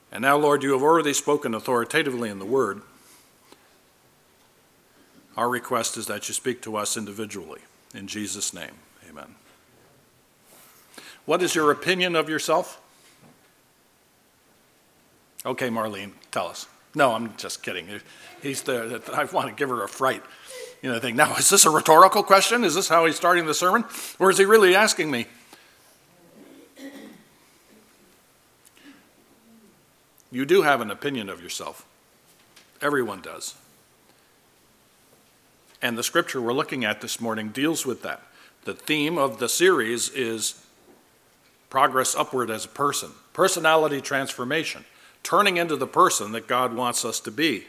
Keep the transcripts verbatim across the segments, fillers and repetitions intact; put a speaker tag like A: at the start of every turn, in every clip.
A: And now, Lord, you have already spoken authoritatively in the word. Our request is that you speak to us individually. In Jesus' name, amen. What is your opinion of yourself? Okay, Marlene, tell us. No, I'm just kidding. He's the, I want to give her a fright. You know, I think, now, is this a rhetorical question? Is this how he's starting the sermon? Or is he really asking me? You do have an opinion of yourself. Everyone does. And the scripture we're looking at this morning deals with that. The theme of the series is progress upward as a person, personality transformation, turning into the person that God wants us to be.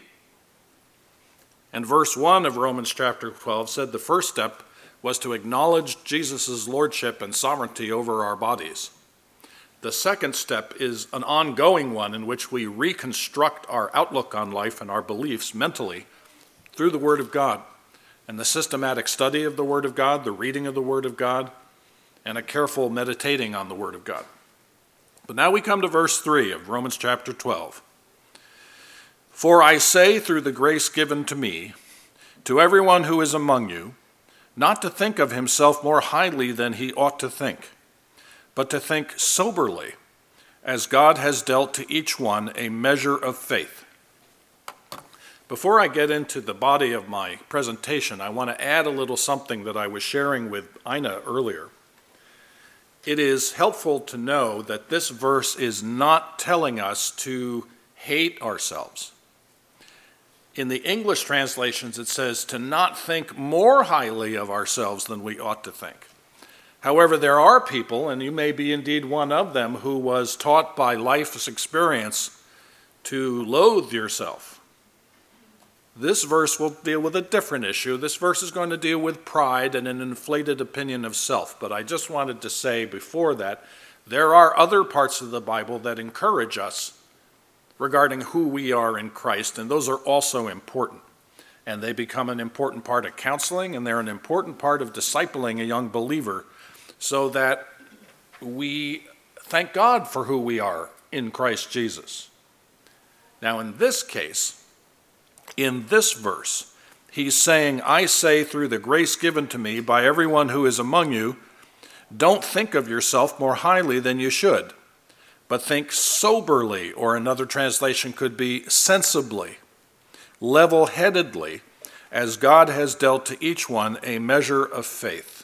A: And verse one of Romans chapter twelve said the first step was to acknowledge Jesus' lordship and sovereignty over our bodies. The second step is an ongoing one in which we reconstruct our outlook on life and our beliefs mentally through the Word of God and the systematic study of the Word of God, the reading of the Word of God, and a careful meditating on the Word of God. But now we come to verse three of Romans chapter twelve. For I say through the grace given to me, to everyone who is among you, not to think of himself more highly than he ought to think, but to think soberly, as God has dealt to each one a measure of faith. Before I get into the body of my presentation, I want to add a little something that I was sharing with Ina earlier. It is helpful to know that this verse is not telling us to hate ourselves. In the English translations, it says to not think more highly of ourselves than we ought to think. However, there are people, and you may be indeed one of them, who was taught by life's experience to loathe yourself. This verse will deal with a different issue. This verse is going to deal with pride and an inflated opinion of self. But I just wanted to say before that, there are other parts of the Bible that encourage us regarding who we are in Christ, and those are also important. And they become an important part of counseling, and they're an important part of discipling a young believer so that we thank God for who we are in Christ Jesus. Now, in this case, in this verse, he's saying, I say through the grace given to me by everyone who is among you, don't think of yourself more highly than you should, but think soberly, or another translation could be sensibly, level-headedly, as God has dealt to each one a measure of faith.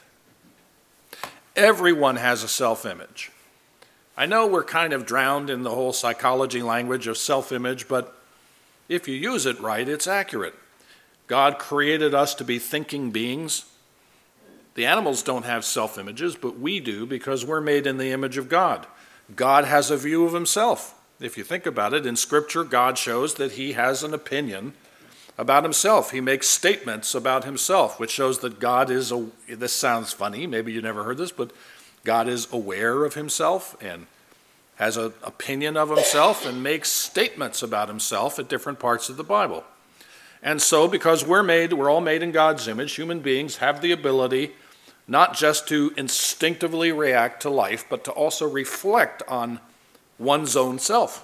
A: Everyone has a self-image. I know we're kind of drowned in the whole psychology language of self-image, but if you use it right, it's accurate. God created us to be thinking beings. The animals don't have self-images, but we do because we're made in the image of God. God has a view of himself. If you think about it, in Scripture, God shows that he has an opinion about himself. He makes statements about himself, which shows that God is, a, this sounds funny, maybe you never heard this, but God is aware of himself and has an opinion of himself and makes statements about himself at different parts of the Bible. And so, because we're made, we're all made in God's image, human beings have the ability not just to instinctively react to life, but to also reflect on one's own self.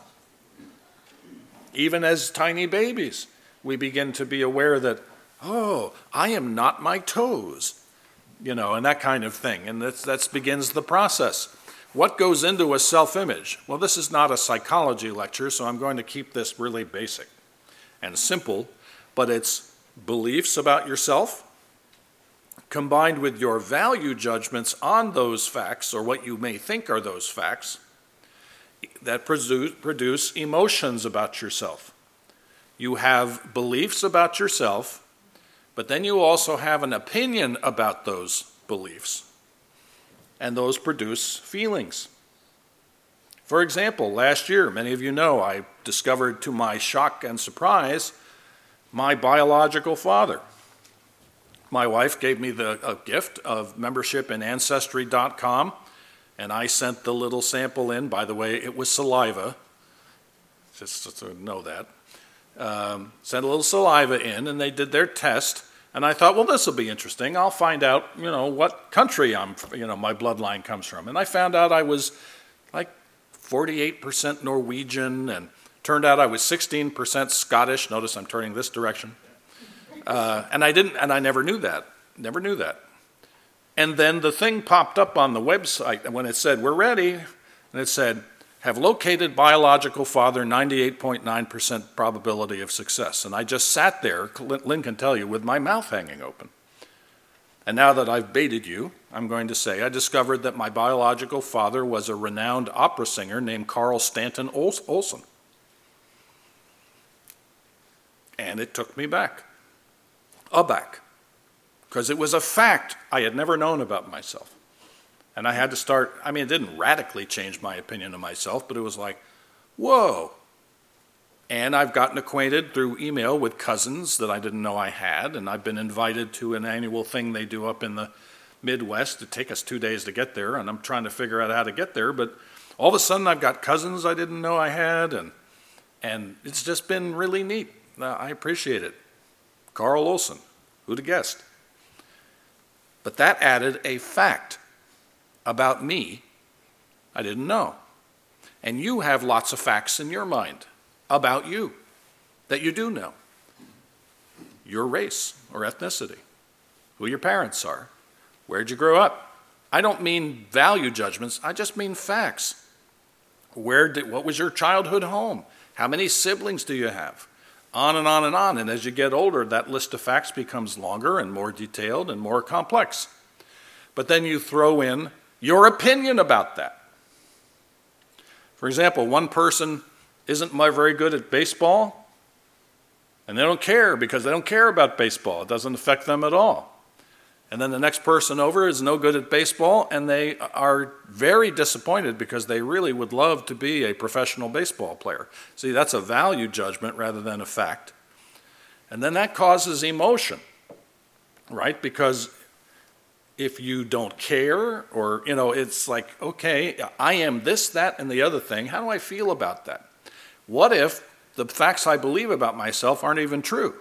A: Even as tiny babies, we begin to be aware that, oh, I am not my toes, you know, and that kind of thing. And that's, that begins the process. What goes into a self-image? Well, this is not a psychology lecture, so I'm going to keep this really basic and simple, but it's beliefs about yourself combined with your value judgments on those facts, or what you may think are those facts, that produce, produce emotions about yourself. You have beliefs about yourself, but then you also have an opinion about those beliefs, and those produce feelings. For example, last year, many of you know, I discovered to my shock and surprise my biological father. My wife gave me the a gift of membership in Ancestry dot com, and I sent the little sample in. By the way, it was saliva, just to know that. Um, sent a little saliva in, and they did their test. And I thought, well, this will be interesting. I'll find out, you know, what country I'm, you know, my bloodline comes from. And I found out I was like forty-eight percent Norwegian and Turned out I was sixteen percent Scottish. Notice I'm turning this direction. Uh, and I didn't, and I never knew that. Never knew that. And then the thing popped up on the website when it said, we're ready. And it said, have located biological father, ninety-eight point nine percent probability of success. And I just sat there, Lynn can tell you, with my mouth hanging open. And now that I've baited you, I'm going to say I discovered that my biological father was a renowned opera singer named Carl Stanton Olson. And it took me back, aback, because it was a fact I had never known about myself. And I had to start, I mean, it didn't radically change my opinion of myself, but it was like, whoa. And I've gotten acquainted through email with cousins that I didn't know I had, and I've been invited to an annual thing they do up in the Midwest. It take us two days to get there, and I'm trying to figure out how to get there, but all of a sudden I've got cousins I didn't know I had, and and it's just been really neat. I appreciate it. Carl Olson, who'd have guessed? But that added a fact about me I didn't know. And you have lots of facts in your mind about you that you do know. Your race or ethnicity, who your parents are, where'd you grow up. I don't mean value judgments, I just mean facts. Where did, what was your childhood home? How many siblings do you have? On and on and on. And as you get older, that list of facts becomes longer and more detailed and more complex. But then you throw in your opinion about that. For example, one person isn't very good at baseball, and they don't care because they don't care about baseball. It doesn't affect them at all. And then the next person over is no good at baseball, and they are very disappointed because they really would love to be a professional baseball player. See, that's a value judgment rather than a fact. And then that causes emotion, right? Because if you don't care, or, you know, it's like, okay, I am this, that, and the other thing. How do I feel about that? What if the facts I believe about myself aren't even true?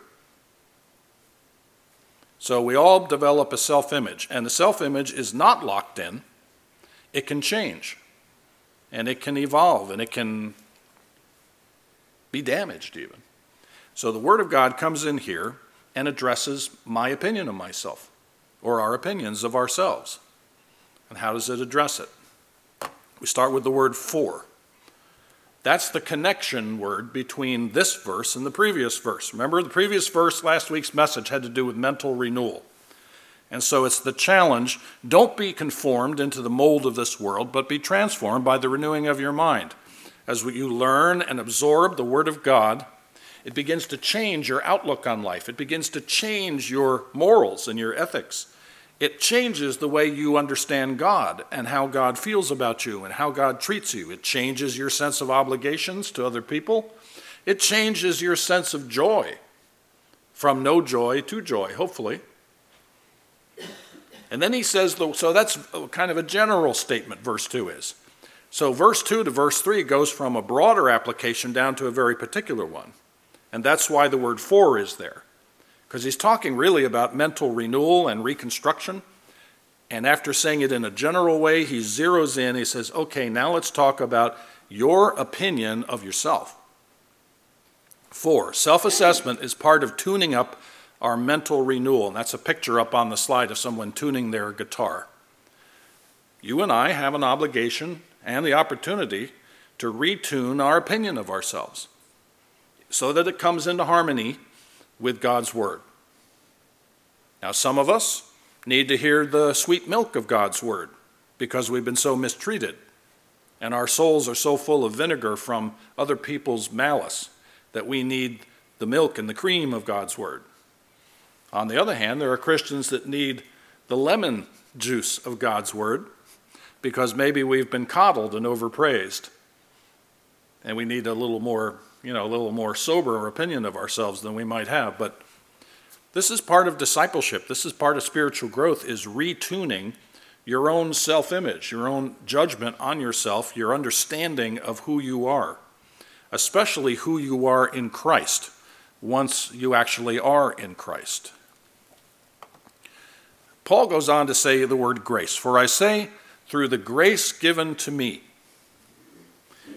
A: So we all develop a self-image, and the self-image is not locked in. It can change, and it can evolve, and it can be damaged even. So the Word of God comes in here and addresses my opinion of myself, or our opinions of ourselves. And how does it address it? We start with the word for. That's the connection word between this verse and the previous verse. Remember, the previous verse, last week's message, had to do with mental renewal. And so it's the challenge, don't be conformed into the mold of this world, but be transformed by the renewing of your mind. As you learn and absorb the Word of God, it begins to change your outlook on life. It begins to change your morals and your ethics. It changes the way you understand God and how God feels about you and how God treats you. It changes your sense of obligations to other people. It changes your sense of joy from no joy to joy, hopefully. And then he says, so that's kind of a general statement, verse two is. So verse two to verse three goes from a broader application down to a very particular one. And that's why the word for is there. Because he's talking really about mental renewal and reconstruction. And after saying it in a general way, he zeroes in. He says, okay, now let's talk about your opinion of yourself. For, self-assessment is part of tuning up our mental renewal. And that's a picture up on the slide of someone tuning their guitar. You and I have an obligation and the opportunity to retune our opinion of ourselves so that it comes into harmony with God's Word. Now, some of us need to hear the sweet milk of God's Word because we've been so mistreated, and our souls are so full of vinegar from other people's malice that we need the milk and the cream of God's Word. On the other hand, there are Christians that need the lemon juice of God's Word because maybe we've been coddled and overpraised, and we need a little more you know, a little more sober opinion of ourselves than we might have. But this is part of discipleship. This is part of spiritual growth, is retuning your own self-image, your own judgment on yourself, your understanding of who you are, especially who you are in Christ, once you actually are in Christ. Paul goes on to say the word grace. For I say, through the grace given to me.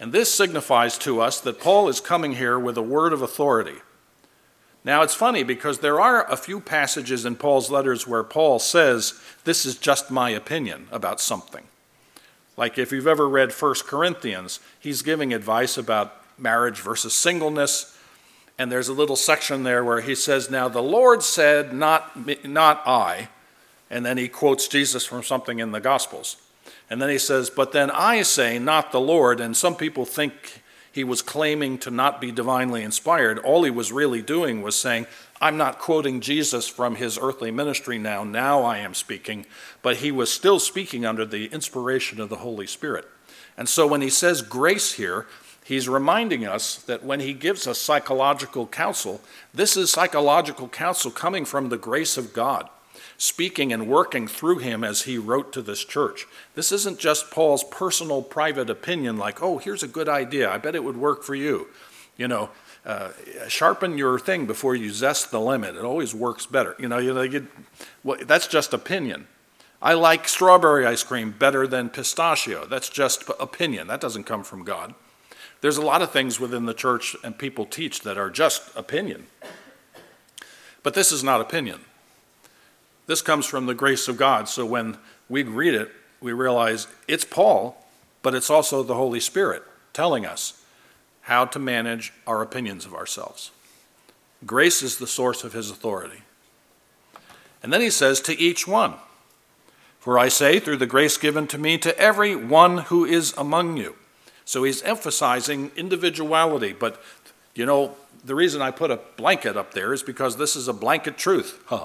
A: And this signifies to us that Paul is coming here with a word of authority. Now, it's funny because there are a few passages in Paul's letters where Paul says, this is just my opinion about something. Like if you've ever read First Corinthians, he's giving advice about marriage versus singleness. And there's a little section there where he says, now the Lord said, not me, not I. And then he quotes Jesus from something in the Gospels. And then he says, but then I say, not the Lord. And some people think he was claiming to not be divinely inspired. All he was really doing was saying, I'm not quoting Jesus from his earthly ministry now. Now I am speaking. But he was still speaking under the inspiration of the Holy Spirit. And so when he says grace here, he's reminding us that when he gives us psychological counsel, this is psychological counsel coming from the grace of God, speaking and working through him as he wrote to this church. This isn't just Paul's personal private opinion like, oh, here's a good idea. I bet it would work for you. You know, uh, sharpen your thing before you zest the lemon. It always works better. You know, you know you, well, that's just opinion. I like strawberry ice cream better than pistachio. That's just opinion. That doesn't come from God. There's a lot of things within the church and people teach that are just opinion. But this is not opinion. This comes from the grace of God. So when we read it, we realize it's Paul, but it's also the Holy Spirit telling us how to manage our opinions of ourselves. Grace is the source of his authority. And then he says, to each one, for I say, through the grace given to me, to every one who is among you. So he's emphasizing individuality, but you know, the reason I put a blanket up there is because this is a blanket truth. Huh.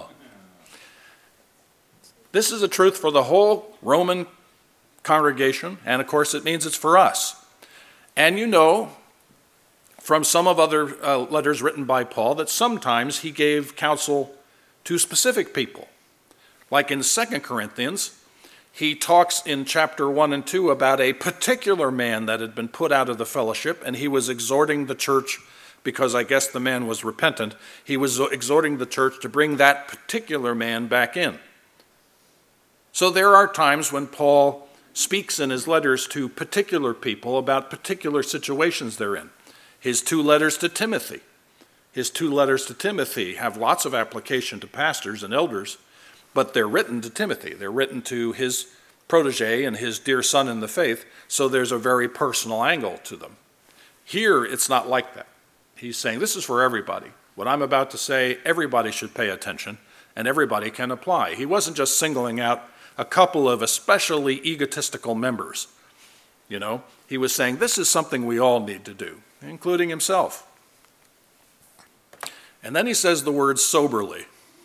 A: This is a truth for the whole Roman congregation, and of course it means it's for us. And you know from some of other uh, letters written by Paul that sometimes he gave counsel to specific people. Like in Second Corinthians, he talks in chapter one and two about a particular man that had been put out of the fellowship, and he was exhorting the church, because I guess the man was repentant, he was exhorting the church to bring that particular man back in. So there are times when Paul speaks in his letters to particular people about particular situations they're in. His two letters to Timothy. His two letters to Timothy have lots of application to pastors and elders, but they're written to Timothy. They're written to his protege and his dear son in the faith, so there's a very personal angle to them. Here, it's not like that. He's saying, this is for everybody. What I'm about to say, everybody should pay attention, and everybody can apply. He wasn't just singling out a couple of especially egotistical members. You know, he was saying, this is something we all need to do, including himself. And then he says the word soberly.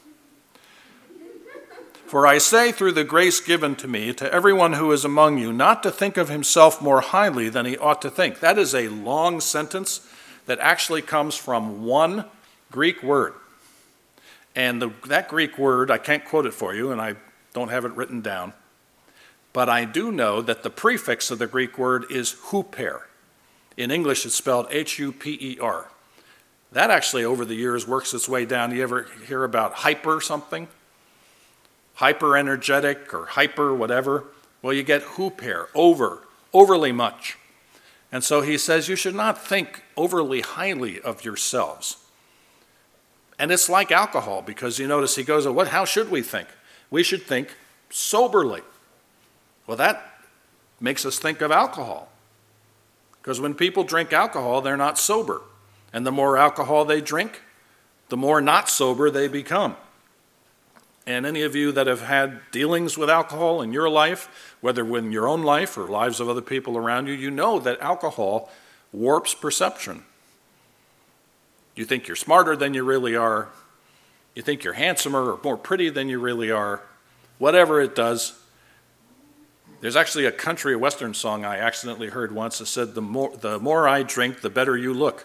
A: For I say through the grace given to me, to everyone who is among you, not to think of himself more highly than he ought to think. That is a long sentence that actually comes from one Greek word. And the, that Greek word, I can't quote it for you, and I don't have it written down, but I do know that the prefix of the Greek word is huper. In English, it's spelled H U P E R. That actually, over the years, works its way down. You ever hear about hyper something? Hyper energetic or hyper whatever? Well, you get huper, over, overly much. And so he says you should not think overly highly of yourselves. And it's like alcohol, because you notice he goes, "What? How should we think? We should think soberly." Well, that makes us think of alcohol. Because when people drink alcohol, they're not sober. And the more alcohol they drink, the more not sober they become. And any of you that have had dealings with alcohol in your life, whether in your own life or lives of other people around you, you know that alcohol warps perception. You think you're smarter than you really are. You think you're handsomer or more pretty than you really are. Whatever it does. There's actually a country western song I accidentally heard once that said, the more, the more I drink, the better you look.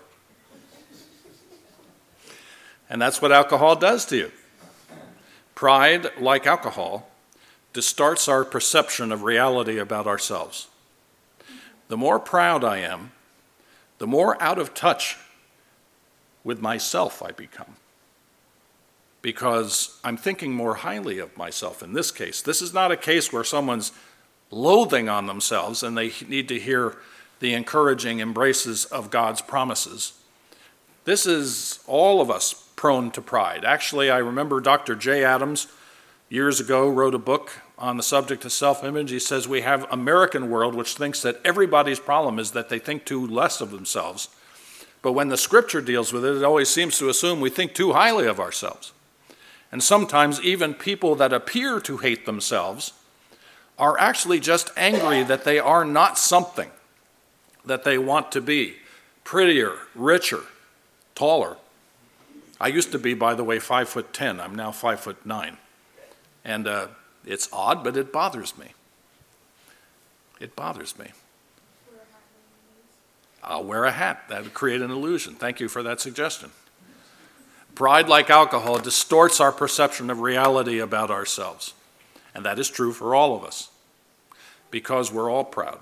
A: And that's what alcohol does to you. Pride, like alcohol, distorts our perception of reality about ourselves. The more proud I am, the more out of touch with myself I become. Because I'm thinking more highly of myself in this case. This is not a case where someone's loathing on themselves and they need to hear the encouraging embraces of God's promises. This is all of us prone to pride. Actually, I remember Doctor Jay Adams years ago wrote a book on the subject of self-image. He says we have American world which thinks that everybody's problem is that they think too less of themselves. But when the scripture deals with it, it always seems to assume we think too highly of ourselves. And sometimes even people that appear to hate themselves are actually just angry that they are not something that they want to be. Prettier, richer, taller. I used to be, by the way, five foot ten. I'm now five foot nine. And uh, it's odd, but it bothers me. It bothers me. I'll wear a hat. That would create an illusion. Thank you for that suggestion. Pride, like alcohol, distorts our perception of reality about ourselves. And that is true for all of us, because we're all proud.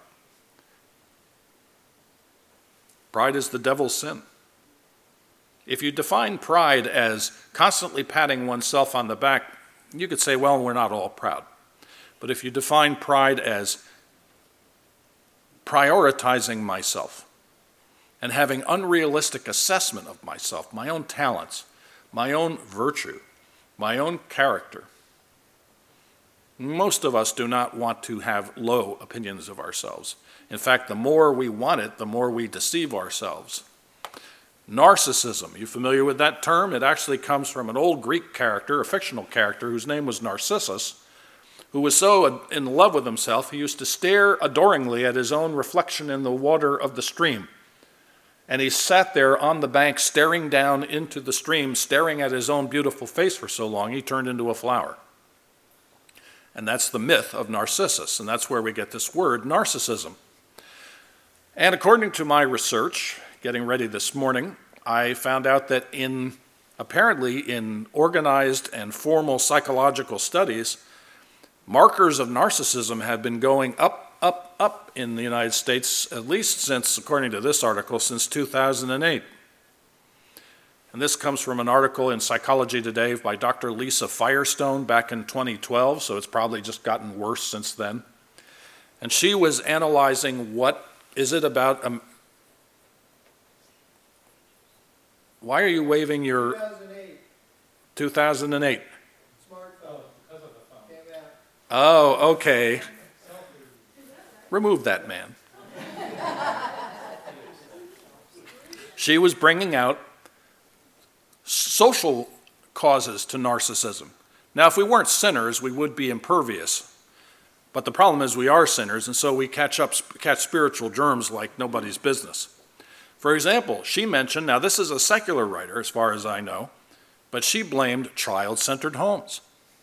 A: Pride is the devil's sin. If you define pride as constantly patting oneself on the back, you could say, well, we're not all proud. But if you define pride as prioritizing myself and having unrealistic assessment of myself, my own talents, my own virtue, my own character, most of us do not want to have low opinions of ourselves. In fact, the more we want it, the more we deceive ourselves. Narcissism, you familiar with that term? It actually comes from an old Greek character, a fictional character, whose name was Narcissus, who was so in love with himself, he used to stare adoringly at his own reflection in the water of the stream. And he sat there on the bank staring down into the stream, staring at his own beautiful face for so long, he turned into a flower. And that's the myth of Narcissus, and that's where we get this word, narcissism. And according to my research, getting ready this morning, I found out that in, apparently in organized and formal psychological studies, markers of narcissism have been going up, up, up in the United States, at least since, according to this article, since two thousand eight. And this comes from an article in Psychology Today by Doctor Lisa Firestone back in twenty twelve, so it's probably just gotten worse since then. And she was analyzing what is it about... Um, why are you waving your...
B: two thousand eight.
A: two thousand eight.
B: Smartphone. Because of the phone.
A: Oh, okay. Remove that man. She was bringing out social causes to narcissism. Now, if we weren't sinners, we would be impervious. But the problem is we are sinners, and so we catch up, catch spiritual germs like nobody's business. For example, she mentioned, now this is a secular writer as far as I know, but she blamed child-centered homes.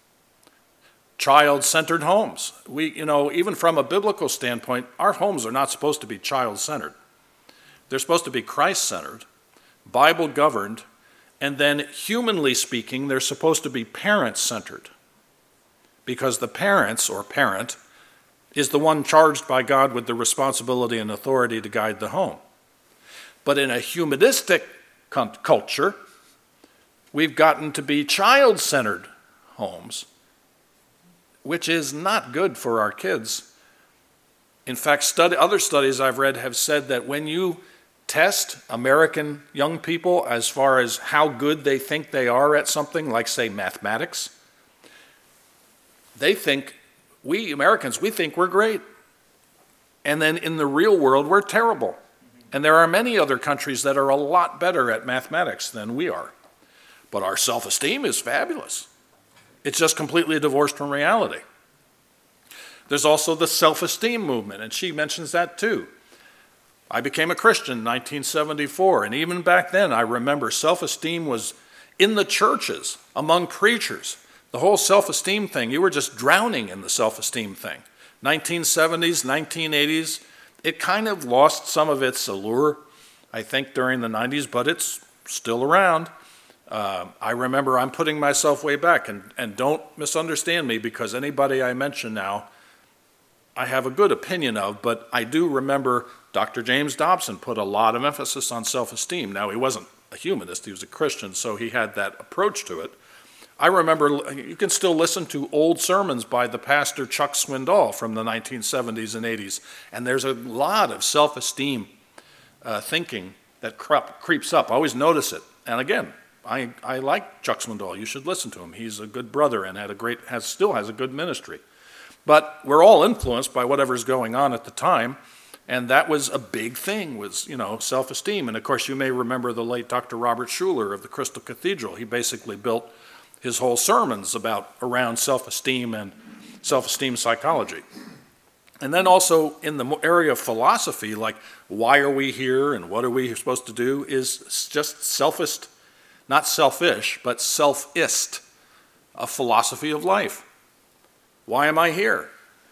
A: Child-centered homes. We, you know, even from a biblical standpoint, our homes are not supposed to be child-centered. They're supposed to be Christ-centered, Bible-governed, and then humanly speaking, they're supposed to be parent-centered. Because the parents, or parent, is the one charged by God with the responsibility and authority to guide the home. But in a humanistic culture, we've gotten to be child-centered homes, which is not good for our kids. In fact, study, other studies I've read have said that when you test American young people as far as how good they think they are at something, like, say, mathematics, they think, we Americans, we think we're great. And then in the real world, we're terrible. And there are many other countries that are a lot better at mathematics than we are. But our self-esteem is fabulous. It's just completely divorced from reality. There's also the self-esteem movement, and she mentions that too. I became a Christian in nineteen seventy-four, and even back then I remember self-esteem was in the churches, among preachers. The whole self-esteem thing, you were just drowning in the self-esteem thing. nineteen seventies, nineteen eighties, it kind of lost some of its allure, I think, during the nineties, but it's still around. Uh, I remember, I'm putting myself way back, and, and don't misunderstand me, because anybody I mention now, I have a good opinion of, but I do remember Doctor James Dobson put a lot of emphasis on self-esteem. Now, he wasn't a humanist, he was a Christian, so he had that approach to it. I remember, you can still listen to old sermons by the pastor Chuck Swindoll from the nineteen seventies and eighties, and there's a lot of self-esteem uh, thinking that crep, creeps up. I always notice it. And again, I, I like Chuck Swindoll. You should listen to him. He's a good brother and had a great, has, still has a good ministry. But we're all influenced by whatever's going on at the time, and that was a big thing, was, you know, self-esteem. And of course, you may remember the late Doctor Robert Schuller of the Crystal Cathedral. He basically built his whole sermons about around self-esteem and self-esteem psychology. And then also in the area of philosophy, like why are we here and what are we supposed to do, is just selfist, not selfish, but selfist, a philosophy of life. Why am I here?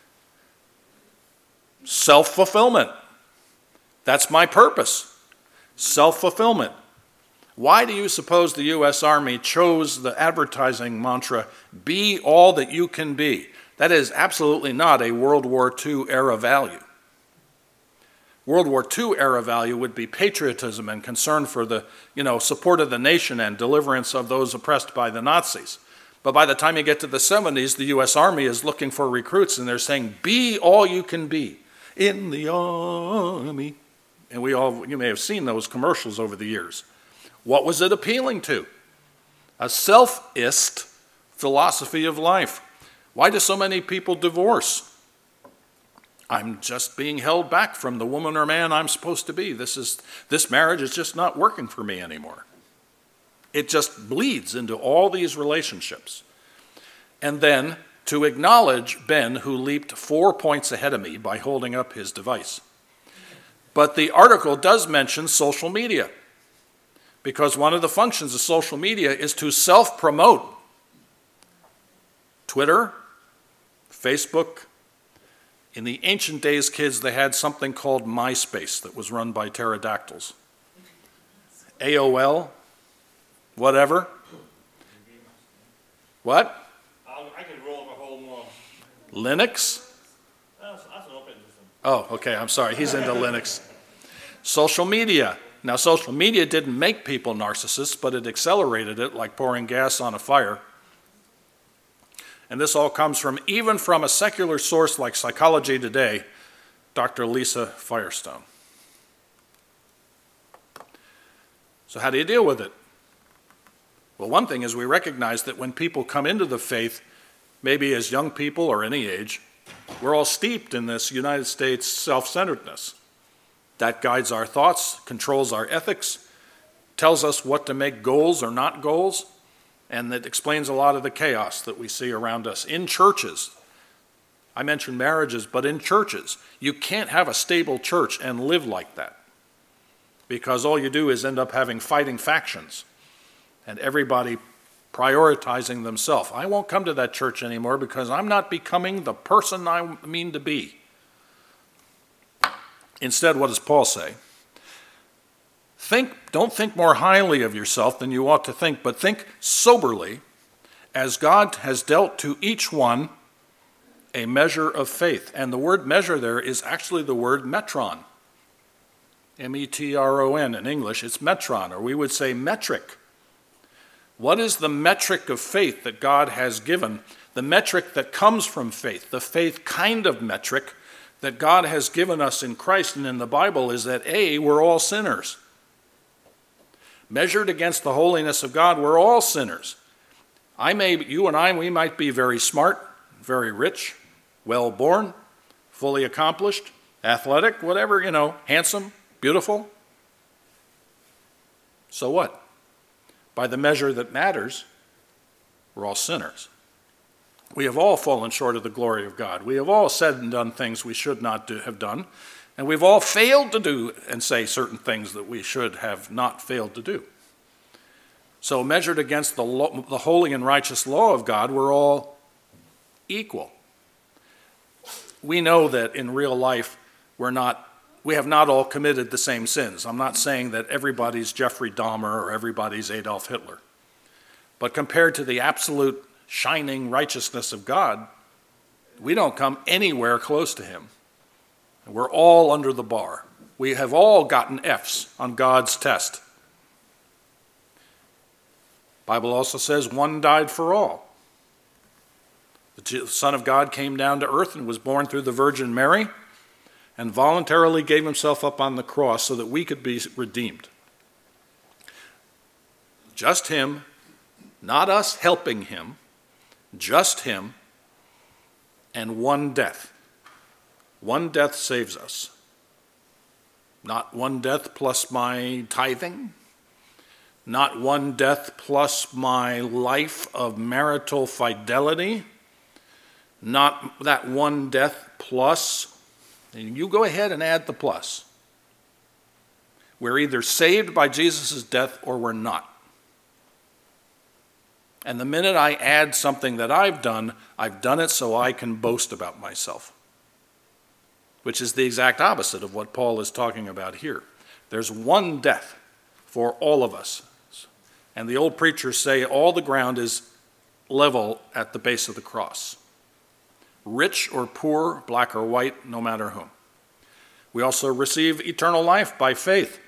A: Self-fulfillment. That's my purpose. Self-fulfillment. Why do you suppose the U S Army chose the advertising mantra, be all that you can be? That is absolutely not a World War Two era value. World War Two era value would be patriotism and concern for the, you know, support of the nation and deliverance of those oppressed by the Nazis. But by the time you get to the seventies, the U S Army is looking for recruits, and they're saying, be all you can be in the Army. And we all, you may have seen those commercials over the years. What was it appealing to? A selfist philosophy of life. Why do so many people divorce? I'm just being held back from the woman or man I'm supposed to be. This is, this marriage is just not working for me anymore. It just bleeds into all these relationships. And then to acknowledge Ben, who leaped four points ahead of me by holding up his device. But the article does mention social media, because one of the functions of social media is to self-promote. Twitter, Facebook. In the ancient days, kids, they had something called MySpace that was run by pterodactyls. A O L, whatever. What?
C: I can roll the whole more.
A: Linux?
C: That's, that's an operating system.
A: Oh, okay, I'm sorry. He's into Linux. Social media. Now, social media didn't make people narcissists, but it accelerated it like pouring gas on a fire. And this all comes from, even from a secular source like Psychology Today, Doctor Lisa Firestone. So how do you deal with it? Well, one thing is we recognize that when people come into the faith, maybe as young people or any age, we're all steeped in this United States self-centeredness. That guides our thoughts, controls our ethics, tells us what to make goals or not goals, and that explains a lot of the chaos that we see around us. In churches, I mentioned marriages, but in churches, you can't have a stable church and live like that, because all you do is end up having fighting factions and everybody prioritizing themselves. I won't come to that church anymore because I'm not becoming the person I mean to be. Instead, what does Paul say? Think, don't think more highly of yourself than you ought to think, but think soberly, as God has dealt to each one a measure of faith. And the word measure there is actually the word metron. M E T R O N in English. It's metron, or we would say metric. What is the metric of faith that God has given? The metric that comes from faith, the faith kind of metric that God has given us in Christ and in the Bible is that A, we're all sinners. Measured against the holiness of God, we're all sinners. I may, you and I, we might be very smart, very rich, well-born, fully accomplished, athletic, whatever, you know, handsome, beautiful. So what? By the measure that matters, we're all sinners. We have all fallen short of the glory of God. We have all said and done things we should not do, have done, and we've all failed to do and say certain things that we should have not failed to do. So measured against the, lo- the holy and righteous law of God, we're all equal. We know that in real life we're not, we have not all committed the same sins. I'm not saying that everybody's Jeffrey Dahmer or everybody's Adolf Hitler. But compared to the absolute shining righteousness of God, we don't come anywhere close to him. We're all under the bar. We have all gotten F's on God's test. Bible also says one died for all. The Son of God came down to earth and was born through the Virgin Mary and voluntarily gave himself up on the cross so that we could be redeemed. Just him, not us helping him, just him, and one death. One death saves us. Not one death plus my tithing, not one death plus my life of marital fidelity, not that one death plus, and you go ahead and add the plus. We're either saved by Jesus' death or we're not. And the minute I add something that I've done, I've done it so I can boast about myself, which is the exact opposite of what Paul is talking about here. There's one death for all of us. And the old preachers say all the ground is level at the base of the cross. Rich or poor, black or white, no matter whom. We also receive eternal life by faith.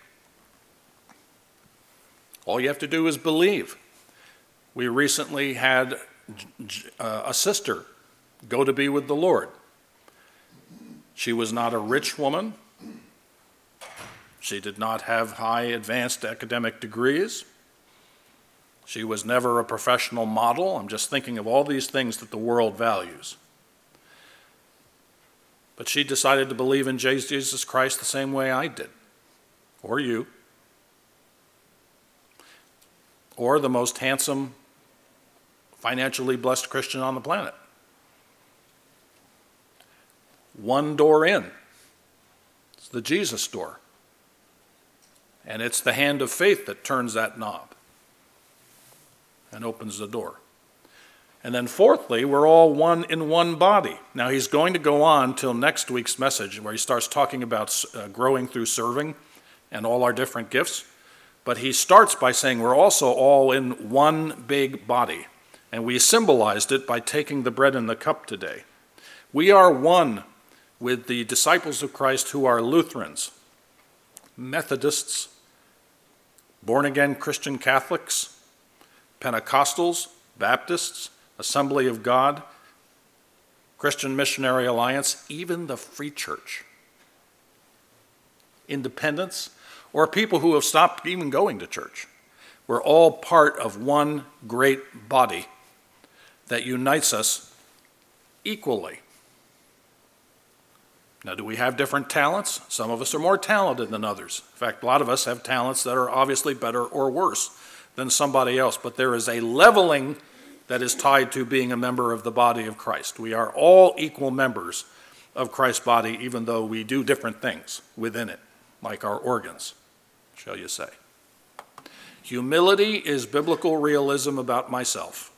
A: All you have to do is believe. We recently had uh, a sister go to be with the Lord. She was not a rich woman. She did not have high advanced academic degrees. She was never a professional model. I'm just thinking of all these things that the world values. But she decided to believe in Jesus Christ the same way I did, or you, or the most handsome, financially blessed Christian on the planet. One door in. It's the Jesus door. And it's the hand of faith that turns that knob and opens the door. And then fourthly, we're all one in one body. Now he's going to go on till next week's message where he starts talking about uh, growing through serving and all our different gifts. But he starts by saying we're also all in one big body. And we symbolized it by taking the bread and the cup today. We are one with the disciples of Christ who are Lutherans, Methodists, born-again Christian Catholics, Pentecostals, Baptists, Assembly of God, Christian Missionary Alliance, even the Free Church, independents, or people who have stopped even going to church. We're all part of one great body that unites us equally. Now, do we have different talents? Some of us are more talented than others. In fact, a lot of us have talents that are obviously better or worse than somebody else, but there is a leveling that is tied to being a member of the body of Christ. We are all equal members of Christ's body, even though we do different things within it, like our organs, shall you say. Humility is biblical realism about myself.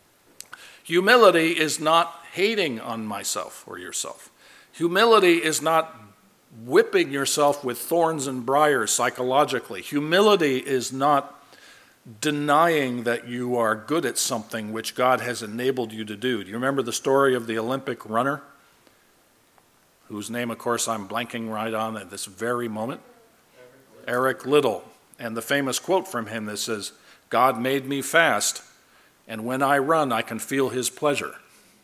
A: Humility is not hating on myself or yourself. Humility is not whipping yourself with thorns and briars psychologically. Humility is not denying that you are good at something which God has enabled you to do. Do you remember the story of the Olympic runner, whose name, of course, I'm blanking right on at this very moment? Eric Liddell. And the famous quote from him that says, "God made me fast, and when I run, I can feel his pleasure."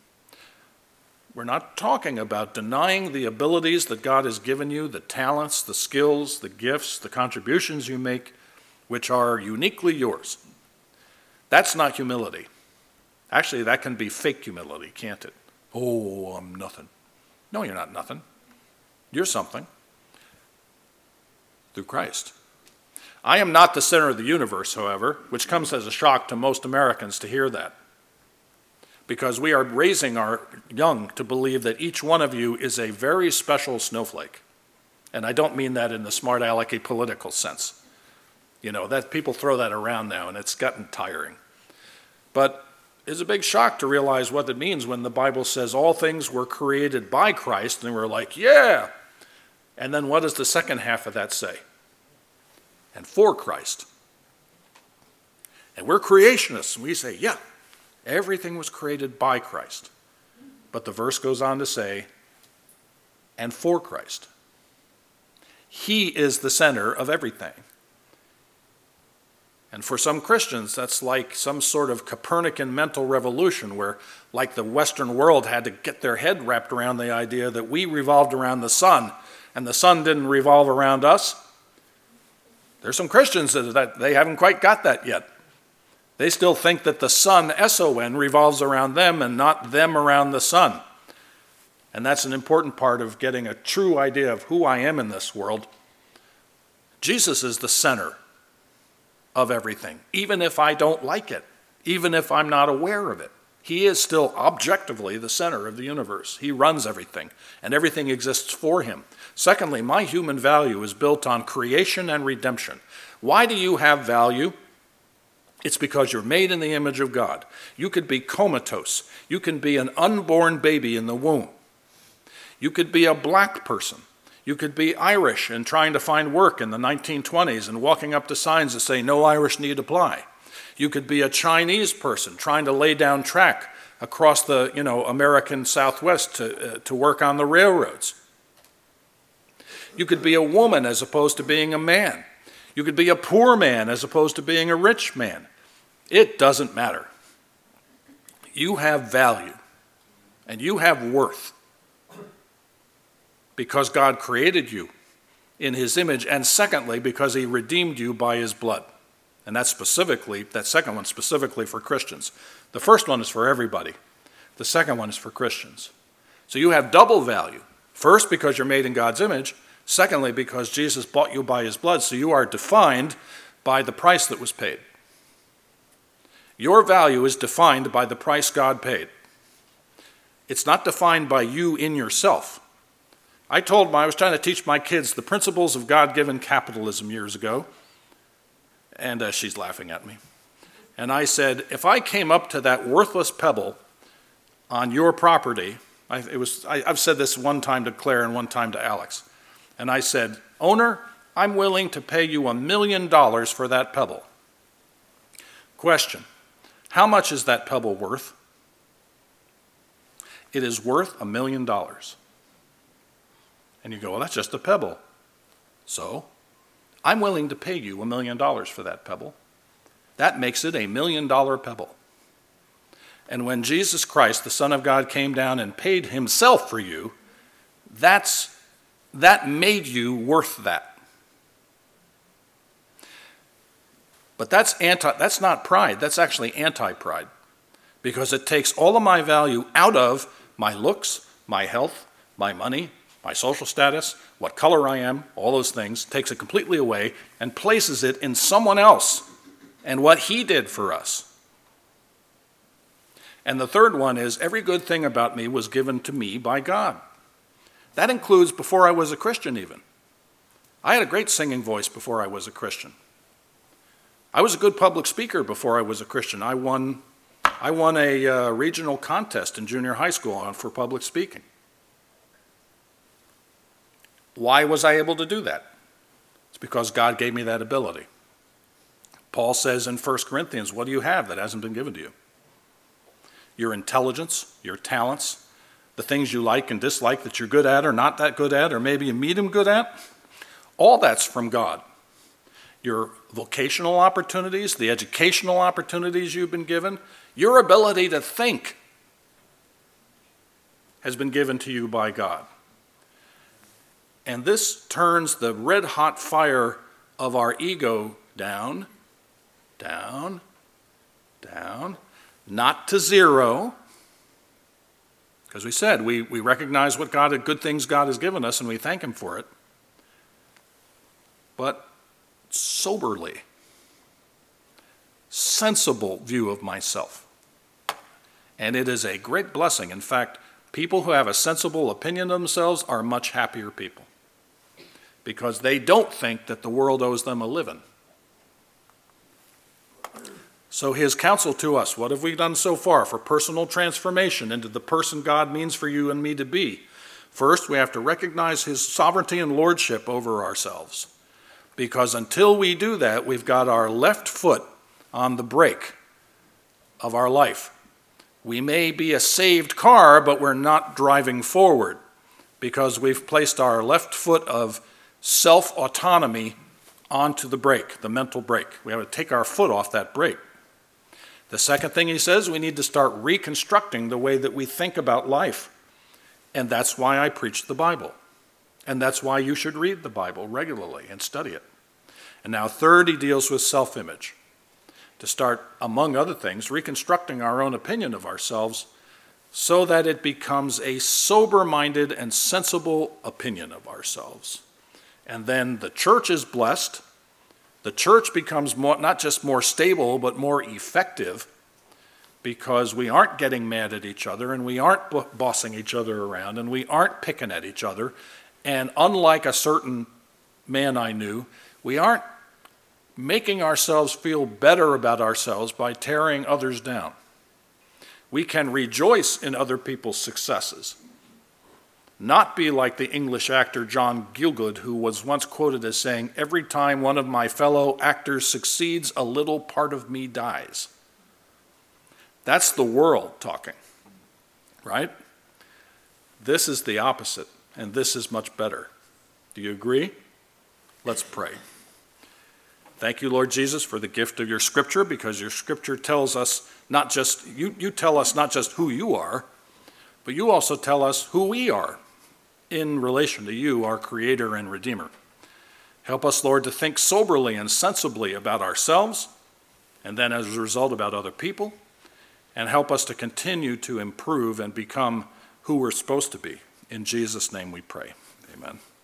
A: We're not talking about denying the abilities that God has given you, the talents, the skills, the gifts, the contributions you make, which are uniquely yours. That's not humility. Actually, that can be fake humility, can't it? Oh, I'm nothing. No, you're not nothing. You're something through Christ. I am not the center of the universe, however, which comes as a shock to most Americans to hear that, because we are raising our young to believe that each one of you is a very special snowflake. And I don't mean that in the smart alecky political sense. You know, that people throw that around now, and it's gotten tiring. But it's a big shock to realize what it means when the Bible says all things were created by Christ, and we're like, yeah. And then what does the second half of that say? And for Christ. And we're creationists, and we say, yeah, everything was created by Christ. But the verse goes on to say, and for Christ. He is the center of everything. And for some Christians, that's like some sort of Copernican mental revolution where, like the Western world had to get their head wrapped around the idea that we revolved around the sun and the sun didn't revolve around us. There's some Christians that they haven't quite got that yet. They still think that the sun, S O N, revolves around them and not them around the sun. And that's an important part of getting a true idea of who I am in this world. Jesus is the center of everything, even if I don't like it, even if I'm not aware of it. He is still objectively the center of the universe. He runs everything, and everything exists for him. Secondly, my human value is built on creation and redemption. Why do you have value? It's because you're made in the image of God. You could be comatose. You can be an unborn baby in the womb. You could be a black person. You could be Irish and trying to find work in the nineteen twenties and walking up to signs that say, no Irish need apply. You could be a Chinese person trying to lay down track across the, you know, American Southwest to, uh, to work on the railroads. You could be a woman as opposed to being a man. You could be a poor man as opposed to being a rich man. It doesn't matter. You have value and you have worth, because God created you in his image, and secondly, because he redeemed you by his blood. And that's specifically, that second one specifically for Christians. The first one is for everybody. The second one is for Christians. So you have double value. First, because you're made in God's image. Secondly, because Jesus bought you by his blood, so you are defined by the price that was paid. Your value is defined by the price God paid. It's not defined by you in yourself. I told my, I was trying to teach my kids the principles of God-given capitalism years ago, and uh, she's laughing at me. And I said, if I came up to that worthless pebble on your property, I, it was, I, I've said this one time to Claire and one time to Alex, and I said, owner, I'm willing to pay you a million dollars for that pebble. Question, how much is that pebble worth? It is worth a million dollars. And you go, well, that's just a pebble. So, I'm willing to pay you a million dollars for that pebble. That makes it a million dollar pebble. And when Jesus Christ, the Son of God, came down and paid himself for you, that's, that made you worth that. But that's anti, that's not pride, that's actually anti-pride. Because it takes all of my value out of my looks, my health, my money, my social status, what color I am, all those things, takes it completely away and places it in someone else and what he did for us. And the third one is, every good thing about me was given to me by God. That includes before I was a Christian even. I had a great singing voice before I was a Christian. I was a good public speaker before I was a Christian. I won, I won a uh, regional contest in junior high school on, for public speaking. Why was I able to do that? It's because God gave me that ability. Paul says in First Corinthians, what do you have that hasn't been given to you? Your intelligence, your talents, the things you like and dislike that you're good at or not that good at, or maybe you medium good at, all that's from God. Your vocational opportunities, the educational opportunities you've been given, your ability to think has been given to you by God. And this turns the red-hot fire of our ego down, down, down, not to zero, because we said we, we recognize what God, good things God has given us, and we thank him for it, but soberly, sensible view of myself. And it is a great blessing. In fact, people who have a sensible opinion of themselves are much happier people, because they don't think that the world owes them a living. So his counsel to us, what have we done so far for personal transformation into the person God means for you and me to be? First, we have to recognize his sovereignty and lordship over ourselves, because until we do that, we've got our left foot on the brake of our life. We may be a saved car, but we're not driving forward because we've placed our left foot of self-autonomy onto the brake, the mental brake. We have to take our foot off that brake. The second thing he says, we need to start reconstructing the way that we think about life. And that's why I preach the Bible. And that's why you should read the Bible regularly and study it. And now third, he deals with self-image. To start, among other things, reconstructing our own opinion of ourselves so that it becomes a sober-minded and sensible opinion of ourselves. And then the church is blessed. The church becomes more, not just more stable, but more effective, because we aren't getting mad at each other, and we aren't b- bossing each other around, and we aren't picking at each other. And unlike a certain man I knew, we aren't making ourselves feel better about ourselves by tearing others down. We can rejoice in other people's successes, not be like the English actor John Gielgud, who was once quoted as saying, "Every time one of my fellow actors succeeds, a little part of me dies." That's the world talking, right? This is the opposite, and this is much better. Do you agree? Let's pray. Thank you, Lord Jesus, for the gift of your scripture, because your scripture tells us not just, you, you tell us not just who you are, but you also tell us who we are in relation to you, our Creator and Redeemer. Help us, Lord, to think soberly and sensibly about ourselves, and then as a result about other people, and help us to continue to improve and become who we're supposed to be. In Jesus' name we pray. Amen.